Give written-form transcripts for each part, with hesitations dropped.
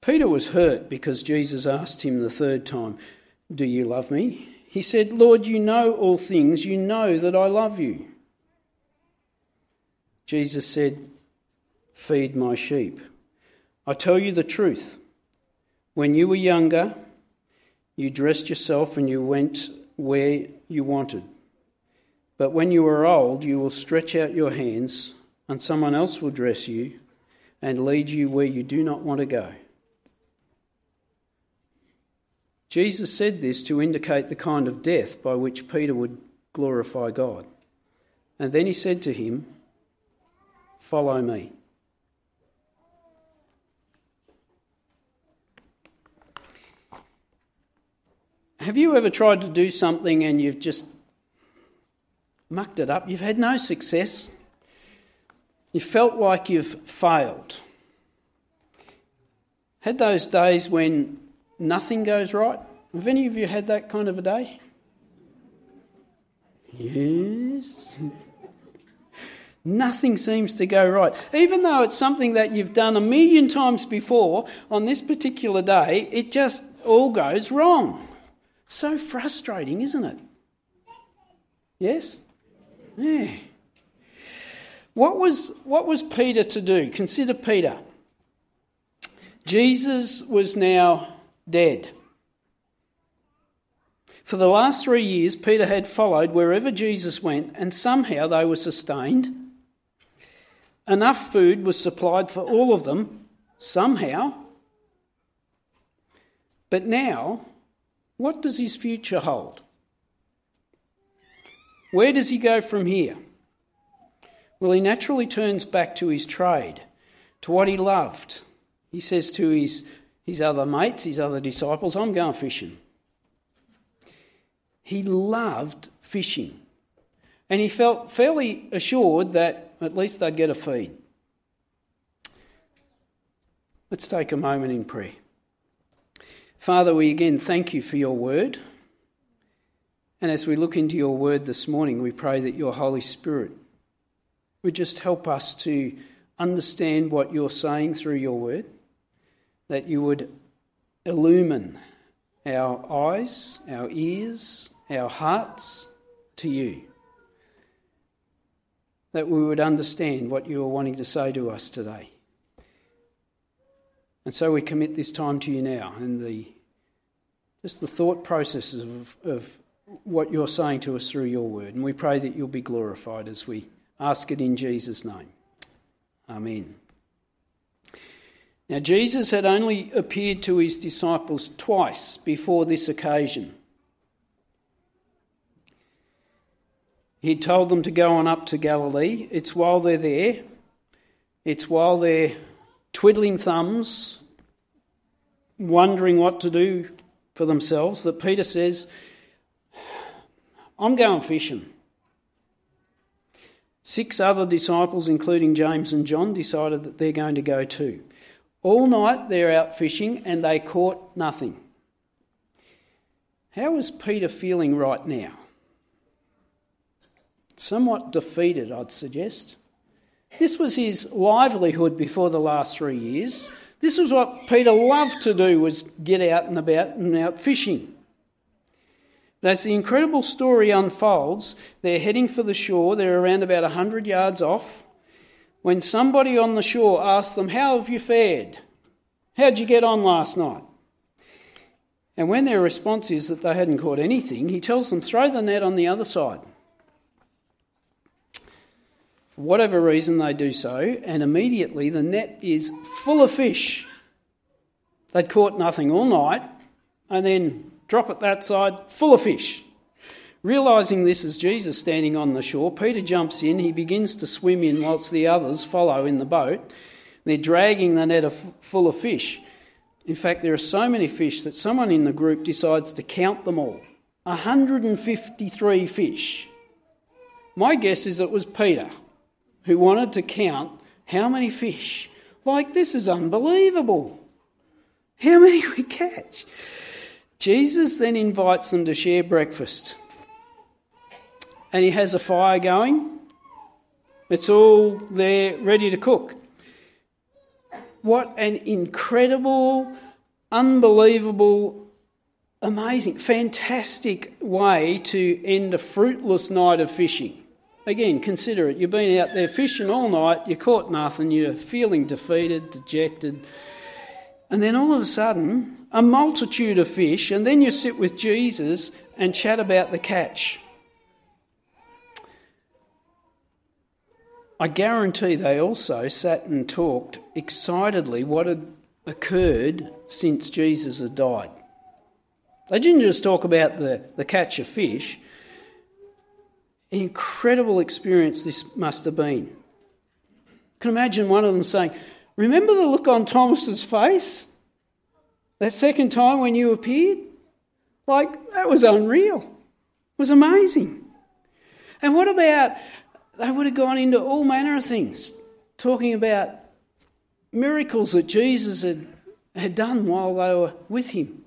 Peter was hurt because Jesus asked him the third time, "Do you love me?" He said, "Lord, you know all things. You know that I love you." Jesus said, "Feed my sheep. I tell you the truth. When you were younger, you dressed yourself and you went where you wanted. But when you are old, you will stretch out your hands and someone else will dress you and lead you where you do not want to go." Jesus said this to indicate the kind of death by which Peter would glorify God. And then he said to him, "Follow me." Have you ever tried to do something and you've just mucked it up? You've had no success. You felt like you've failed. Had those days when nothing goes right? Have any of you had that kind of a day? Yes. Nothing seems to go right. Even though it's something that you've done 1,000,000 times before, on this particular day, it just all goes wrong. So frustrating, isn't it? Yes? Yeah. What was Peter to do? Consider Peter. Jesus was now dead. For the last 3 years, Peter had followed wherever Jesus went, and somehow they were sustained. Enough food was supplied for all of them, somehow. But now, what does his future hold? Where does he go from here? Well, he naturally turns back to his trade, to what he loved. He says to his other mates, his other disciples, "I'm going fishing." He loved fishing, and he felt fairly assured that at least they'd get a feed. Let's take a moment in prayer. Father, we again thank you for your word. And as we look into your word this morning, we pray that your Holy Spirit would just help us to understand what you're saying through your word, that you would illumine our eyes, our ears, our hearts to you, that we would understand what you are wanting to say to us today. And so we commit this time to you now and the thought processes of what you're saying to us through your word. And we pray that you'll be glorified as we ask it in Jesus' name. Amen. Now, Jesus had only appeared to his disciples twice before this occasion. He told them to go on up to Galilee. It's while they're there, it's while they're twiddling thumbs, wondering what to do for themselves, that Peter says, "I'm going fishing." 6 other disciples, including James and John, decided that they're going to go too. All night they're out fishing and they caught nothing. How is Peter feeling right now? Somewhat defeated, I'd suggest. This was his livelihood before the last 3 years. This was what Peter loved to do, was get out and about and out fishing. But as the incredible story unfolds, they're heading for the shore. They're around about 100 yards off, when somebody on the shore asks them, "How have you fared? How'd you get on last night?" And when their response is that they hadn't caught anything, he tells them, "Throw the net on the other side." For whatever reason, they do so, and immediately the net is full of fish. They'd caught nothing all night, and then drop it that side, full of fish. Realising this is Jesus standing on the shore, Peter jumps in. He begins to swim in whilst the others follow in the boat. They're dragging the net full of fish. In fact, there are so many fish that someone in the group decides to count them all. 153 fish. My guess is it was Peter who wanted to count how many fish. Like, this is unbelievable. How many we catch? Jesus then invites them to share breakfast. And he has a fire going. It's all there ready to cook. What an incredible, unbelievable, amazing, fantastic way to end a fruitless night of fishing. Again, consider it. You've been out there fishing all night, you caught nothing, you're feeling defeated, dejected. And then all of a sudden, a multitude of fish, and then you sit with Jesus and chat about the catch. I guarantee they also sat and talked excitedly what had occurred since Jesus had died. They didn't just talk about the catch of fish. An incredible experience this must have been. I can imagine one of them saying, "Remember the look on Thomas's face? That second time when you appeared? Like, that was unreal. It was amazing." And what about, they would have gone into all manner of things, talking about miracles that Jesus had done while they were with him.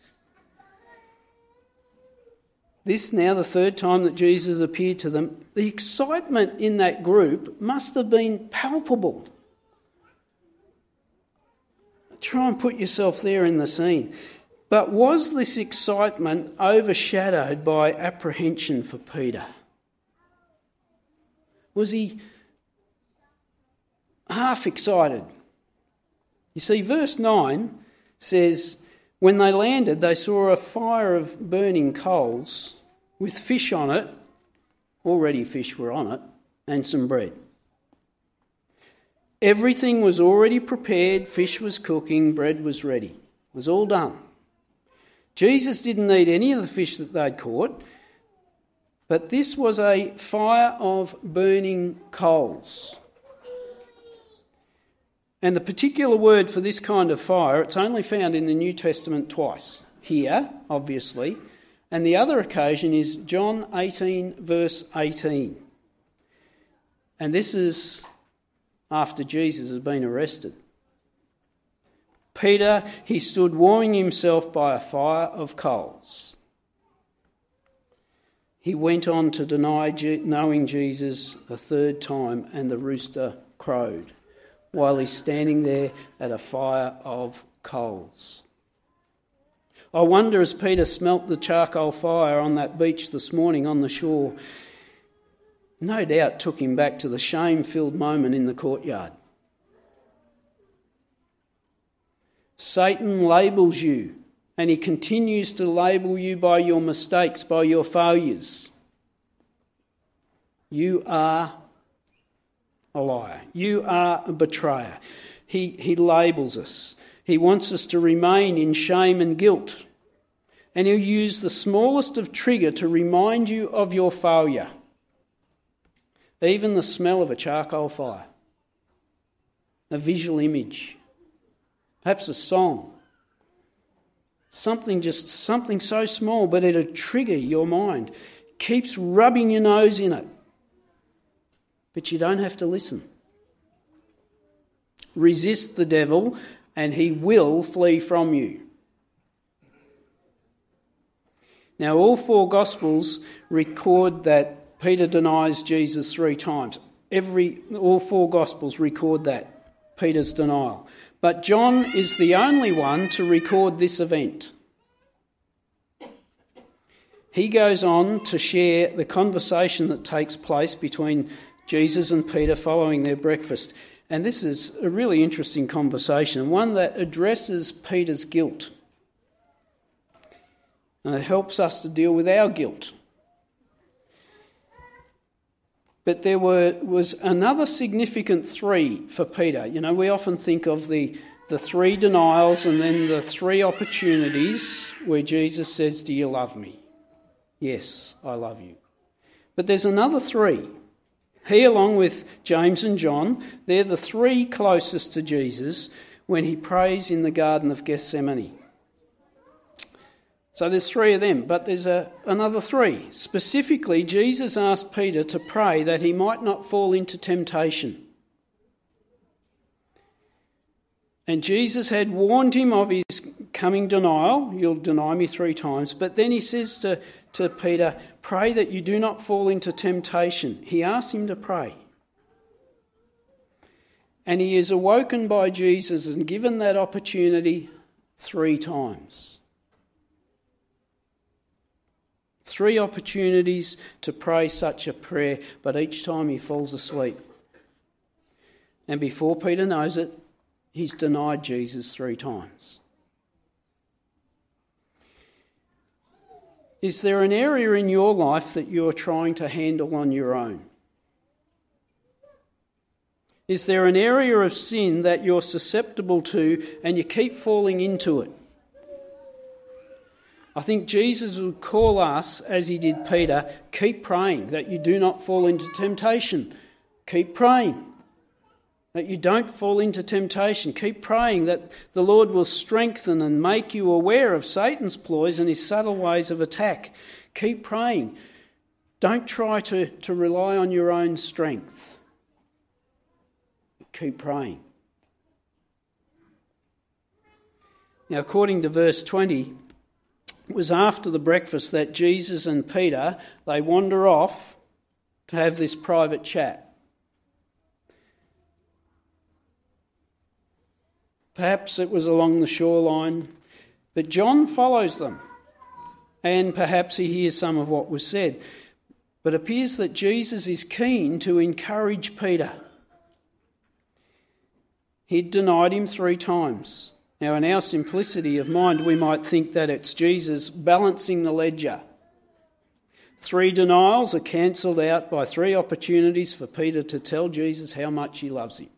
This now the third time that Jesus appeared to them. The excitement in that group must have been palpable. Try and put yourself there in the scene. But was this excitement overshadowed by apprehension for Peter? Was he half excited? You see, verse 9 says, when they landed, they saw a fire of burning coals with fish on it, already fish were on it, and some bread. Everything was already prepared, fish was cooking, bread was ready. It was all done. Jesus didn't need any of the fish that they'd caught, but this was a fire of burning coals. And the particular word for this kind of fire, it's only found in the New Testament twice. Here, obviously, and the other occasion is John 18, verse 18. And this is after Jesus has been arrested. Peter, he stood warming himself by a fire of coals. He went on to deny knowing Jesus a third time, and the rooster crowed while he's standing there at a fire of coals. I wonder, as Peter smelt the charcoal fire on that beach this morning on the shore, no doubt took him back to the shame-filled moment in the courtyard. Satan labels you, and he continues to label you by your mistakes, by your failures. You are a liar. You are a betrayer. He labels us. He wants us to remain in shame and guilt. And he'll use the smallest of trigger to remind you of your failure. Even the smell of a charcoal fire. A visual image. Perhaps a song. Something so small, but it'll trigger your mind. Keeps rubbing your nose in it. But you don't have to listen. Resist the devil and he will flee from you. Now, all four Gospels record that Peter denies Jesus 3 times. All four Gospels record that, Peter's denial. But John is the only one to record this event. He goes on to share the conversation that takes place between Jesus and Peter following their breakfast. And this is a really interesting conversation, one that addresses Peter's guilt. And it helps us to deal with our guilt. But there was another significant 3 for Peter. You know, we often think of the 3 denials and then the 3 opportunities where Jesus says, "Do you love me?" Yes, I love you. But there's another 3. He, along with James and John, they're the 3 closest to Jesus when he prays in the Garden of Gethsemane. So there's 3 of them, but there's another 3. Specifically, Jesus asked Peter to pray that he might not fall into temptation. And Jesus had warned him of his coming denial. "You'll deny me 3 times." But then he says to Peter, "Pray that you do not fall into temptation." He asks him to pray. And he is awoken by Jesus and given that opportunity 3 times. 3 opportunities to pray such a prayer, but each time he falls asleep. And before Peter knows it, he's denied Jesus 3 times. Is there an area in your life that you're trying to handle on your own? Is there an area of sin that you're susceptible to and you keep falling into it? I think Jesus would call us, as he did Peter, keep praying that you do not fall into temptation. Keep praying that you don't fall into temptation. Keep praying that the Lord will strengthen and make you aware of Satan's ploys and his subtle ways of attack. Keep praying. Don't try to rely on your own strength. Keep praying. Now, according to verse 20, it was after the breakfast that Jesus and Peter, they wander off to have this private chat. Perhaps it was along the shoreline, but John follows them, and perhaps he hears some of what was said. But it appears that Jesus is keen to encourage Peter. He'd denied him 3 times. Now, in our simplicity of mind, we might think that it's Jesus balancing the ledger. 3 denials are cancelled out by 3 opportunities for Peter to tell Jesus how much he loves him.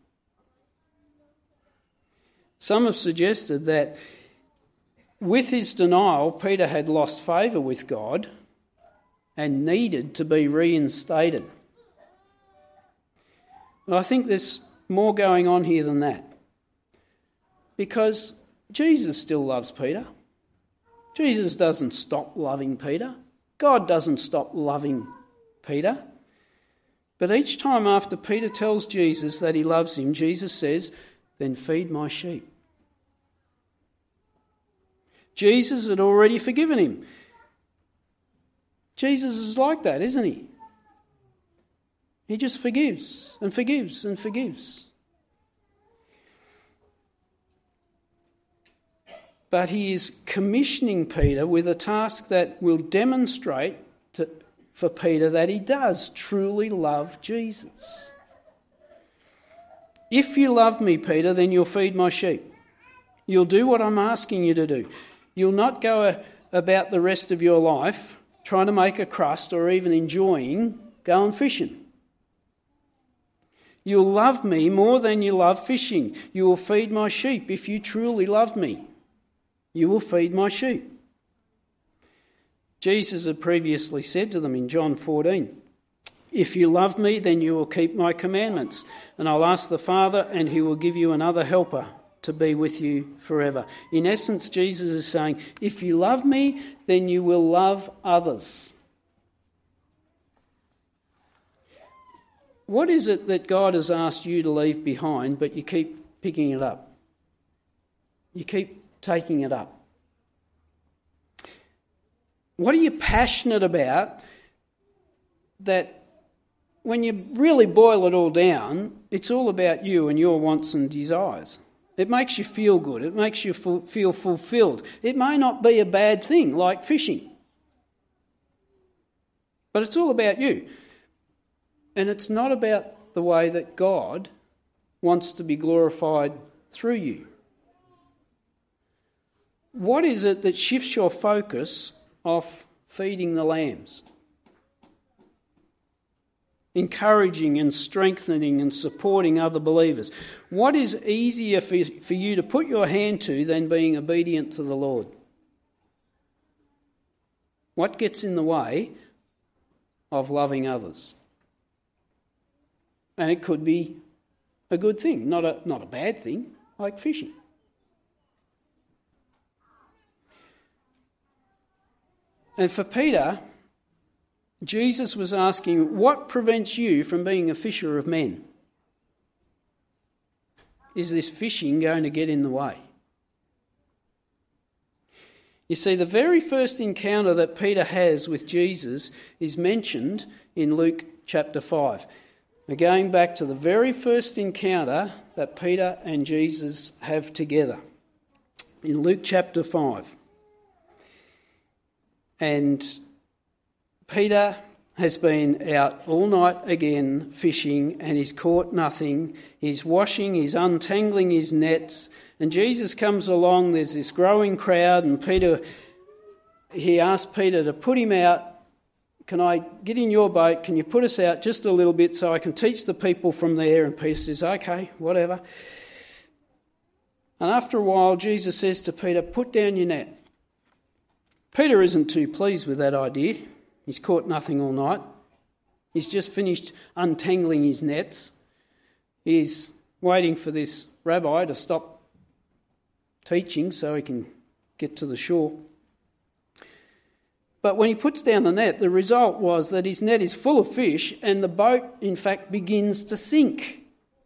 Some have suggested that with his denial, Peter had lost favour with God and needed to be reinstated. But I think there's more going on here than that. Because Jesus still loves Peter. Jesus doesn't stop loving Peter. God doesn't stop loving Peter. But each time after Peter tells Jesus that he loves him, Jesus says, "Then feed my sheep." Jesus had already forgiven him. Jesus is like that, isn't he? He just forgives and forgives and forgives. But he is commissioning Peter with a task that will demonstrate for Peter that he does truly love Jesus. If you love me, Peter, then you'll feed my sheep. You'll do what I'm asking you to do. You'll not go about the rest of your life trying to make a crust or even enjoying going fishing. You'll love me more than you love fishing. You will feed my sheep. If you truly love me, you will feed my sheep. Jesus had previously said to them in John 14, "If you love me, then you will keep my commandments, and I'll ask the Father, and he will give you another helper to be with you forever." In essence, Jesus is saying, if you love me, then you will love others. What is it that God has asked you to leave behind, but you keep picking it up? You keep taking it up. What are you passionate about that when you really boil it all down, it's all about you and your wants and desires? It makes you feel good. It makes you feel fulfilled. It may not be a bad thing like fishing, but it's all about you. And it's not about the way that God wants to be glorified through you. What is it that shifts your focus off feeding the lambs? Encouraging and strengthening and supporting other believers. What is easier for you to put your hand to than being obedient to the Lord? What gets in the way of loving others? And it could be a good thing, not a bad thing, like fishing. And for Peter, Jesus was asking, what prevents you from being a fisher of men? Is this fishing going to get in the way? You see, the very first encounter that Peter has with Jesus is mentioned in Luke chapter 5. We're going back to the very first encounter that Peter and Jesus have together in Luke chapter 5. And Peter has been out all night again fishing and he's caught nothing. He's washing, he's untangling his nets, and Jesus comes along. There's this growing crowd, and he asked Peter to put him out. Can I get in your boat? Can you put us out just a little bit so I can teach the people from there? And Peter says, okay, whatever. And after a while, Jesus says to Peter, put down your net. Peter isn't too pleased with that idea. He's caught nothing all night. He's just finished untangling his nets. He's waiting for this rabbi to stop teaching so he can get to the shore. But when he puts down the net, the result was that his net is full of fish and the boat, in fact, begins to sink.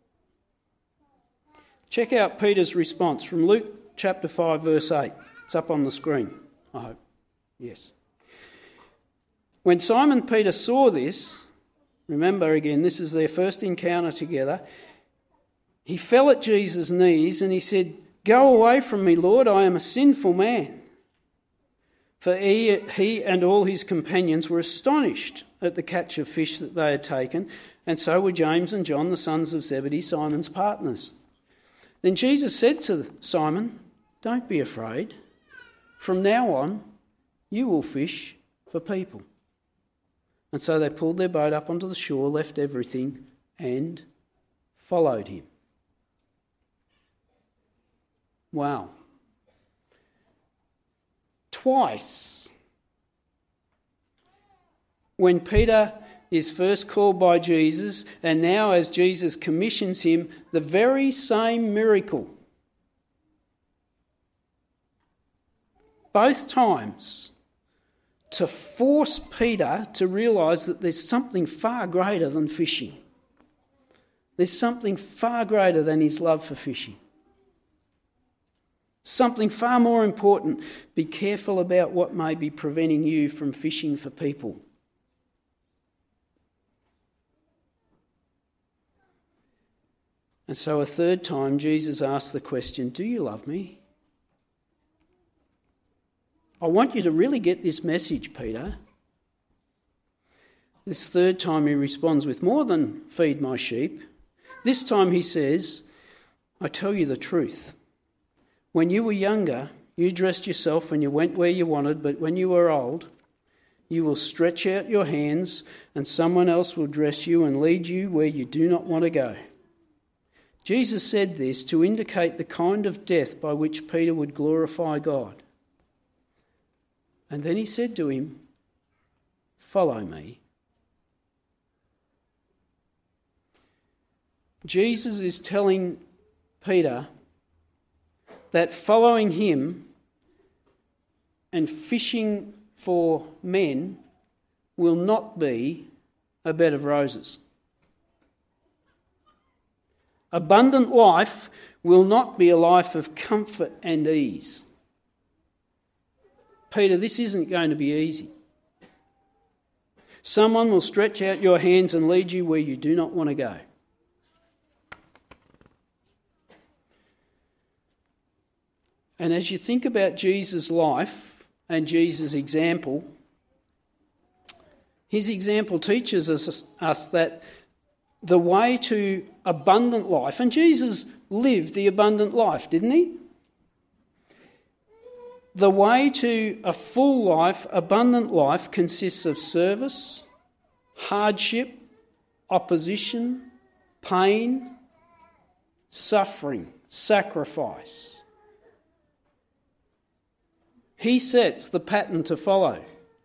Check out Peter's response from Luke chapter 5, verse 8. It's up on the screen, I hope. Yes. When Simon Peter saw this, remember again, this is their first encounter together, he fell at Jesus' knees and he said, "Go away from me, Lord, I am a sinful man." For he and all his companions were astonished at the catch of fish that they had taken, and so were James and John, the sons of Zebedee, Simon's partners. Then Jesus said to Simon, "Don't be afraid. From now on, you will fish for people." And so they pulled their boat up onto the shore, left everything, and followed him. Wow. Twice, when Peter is first called by Jesus, and now as Jesus commissions him, the very same miracle. Both times to force Peter to realise that there's something far greater than fishing. There's something far greater than his love for fishing. Something far more important. Be careful about what may be preventing you from fishing for people. And so a third time Jesus asked the question, "Do you love me?" I want you to really get this message, Peter. This third time he responds with more than "feed my sheep." This time he says, "I tell you the truth. When you were younger, you dressed yourself and you went where you wanted, but when you are old, you will stretch out your hands and someone else will dress you and lead you where you do not want to go." Jesus said this to indicate the kind of death by which Peter would glorify God. And then he said to him, "Follow me." Jesus is telling Peter that following him and fishing for men will not be a bed of roses. Abundant life will not be a life of comfort and ease. Peter, this isn't going to be easy. Someone will stretch out your hands and lead you where you do not want to go. And as you think about Jesus' life and Jesus' example, his example teaches us that the way to abundant life, and Jesus lived the abundant life, didn't he? The way to a full life, abundant life, consists of service, hardship, opposition, pain, suffering, sacrifice. He sets the pattern to follow.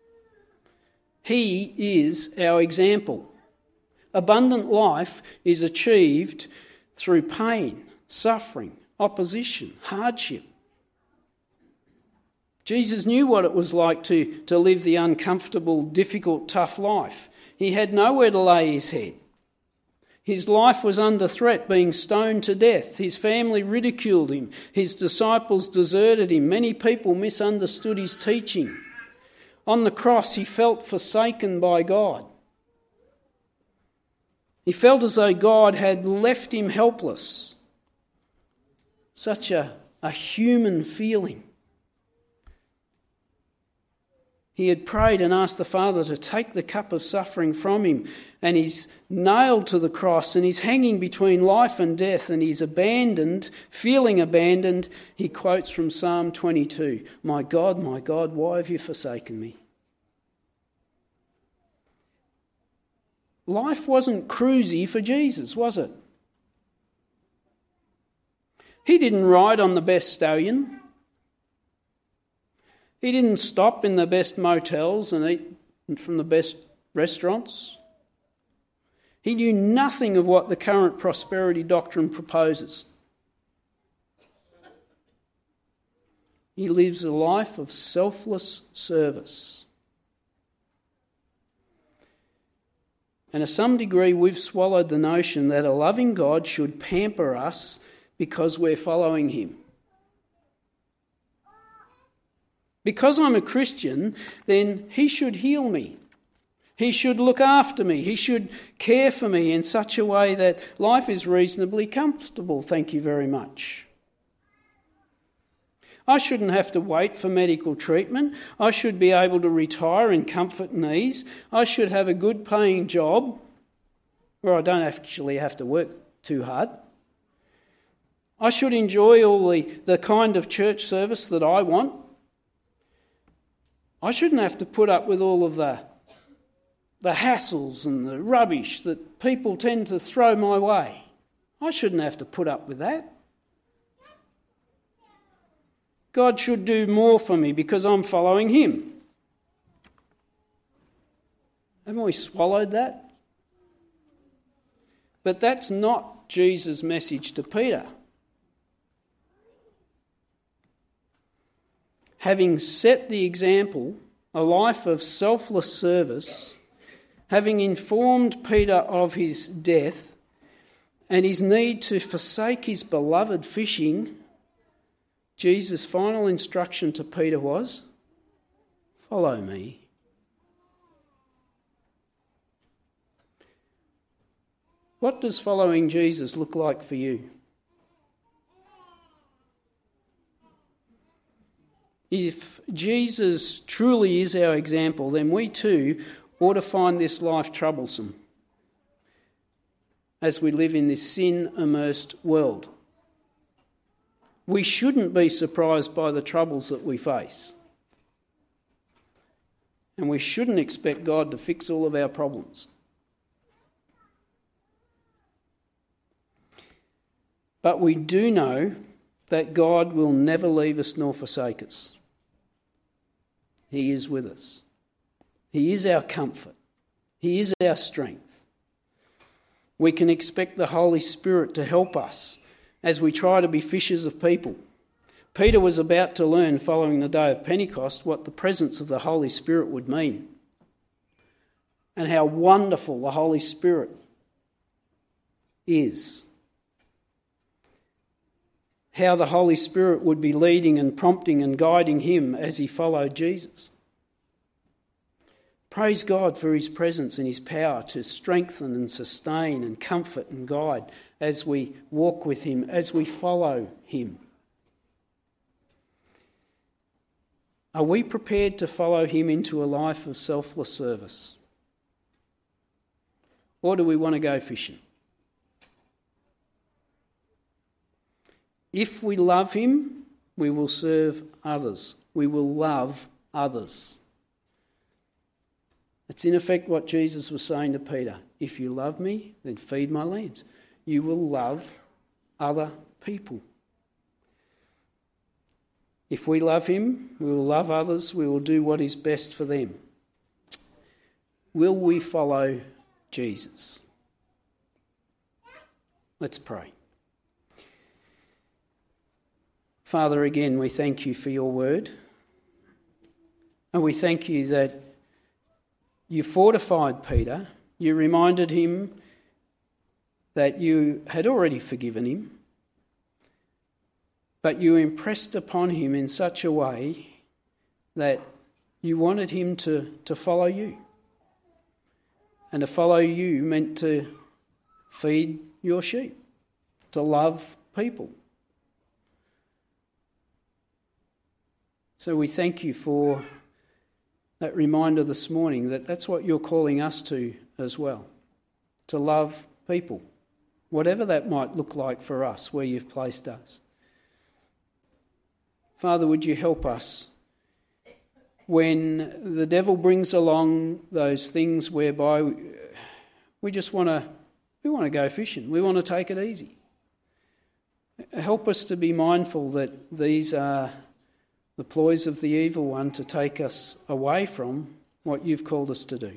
He is our example. Abundant life is achieved through pain, suffering, opposition, hardship. Jesus knew what it was like to live the uncomfortable, difficult, tough life. He had nowhere to lay his head. His life was under threat, being stoned to death. His family ridiculed him. His disciples deserted him. Many people misunderstood his teaching. On the cross, he felt forsaken by God. He felt as though God had left him helpless. Such a human feeling. He had prayed and asked the Father to take the cup of suffering from him, and he's nailed to the cross and he's hanging between life and death, and he's abandoned, feeling abandoned. He quotes from Psalm 22, my God, why have you forsaken me?" Life wasn't cruisy for Jesus, was it? He didn't ride on the best stallion. He didn't stop in the best motels and eat from the best restaurants. He knew nothing of what the current prosperity doctrine proposes. He lives a life of selfless service. And to some degree, we've swallowed the notion that a loving God should pamper us because we're following him. Because I'm a Christian, then he should heal me. He should look after me. He should care for me in such a way that life is reasonably comfortable, thank you very much. I shouldn't have to wait for medical treatment. I should be able to retire in comfort and ease. I should have a good paying job where I don't actually have to work too hard. I should enjoy all the kind of church service that I want. I shouldn't have to put up with all of the hassles and the rubbish that people tend to throw my way. I shouldn't have to put up with that. God should do more for me because I'm following him. Haven't we swallowed that? But that's not Jesus' message to Peter. Having set the example, a life of selfless service, having informed Peter of his death and his need to forsake his beloved fishing, Jesus' final instruction to Peter was, "Follow me." What does following Jesus look like for you? If Jesus truly is our example, then we too ought to find this life troublesome as we live in this sin-immersed world. We shouldn't be surprised by the troubles that we face. And we shouldn't expect God to fix all of our problems. But we do know that God will never leave us nor forsake us. He is with us. He is our comfort. He is our strength. We can expect the Holy Spirit to help us as we try to be fishers of people. Peter was about to learn following the day of Pentecost what the presence of the Holy Spirit would mean and how wonderful the Holy Spirit is. How the Holy Spirit would be leading and prompting and guiding him as he followed Jesus. Praise God for his presence and his power to strengthen and sustain and comfort and guide as we walk with him, as we follow him. Are we prepared to follow him into a life of selfless service? Or do we want to go fishing? If we love him, we will serve others. We will love others. That's in effect what Jesus was saying to Peter. If you love me, then feed my lambs. You will love other people. If we love him, we will love others. We will do what is best for them. Will we follow Jesus? Let's pray. Father, again, we thank you for your word. And we thank you that you fortified Peter. You reminded him that you had already forgiven him. But you impressed upon him in such a way that you wanted him to follow you. And to follow you meant to feed your sheep, to love people. So we thank you for that reminder this morning that that's what you're calling us to as well, to love people, whatever that might look like for us, where you've placed us. Father, would you help us when the devil brings along those things whereby we just want to go fishing, we want to take it easy. Help us to be mindful that these are the ploys of the evil one to take us away from what you've called us to do.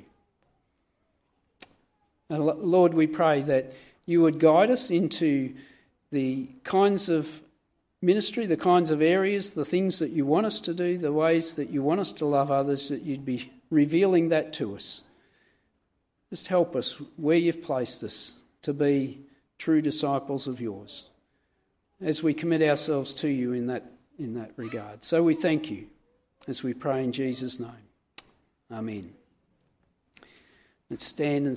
And Lord, we pray that you would guide us into the kinds of ministry, the kinds of areas, the things that you want us to do, the ways that you want us to love others, that you'd be revealing that to us. Just help us where you've placed us to be true disciples of yours as we commit ourselves to you in that regard. So we thank you as we pray in Jesus' name. Amen. Let's stand and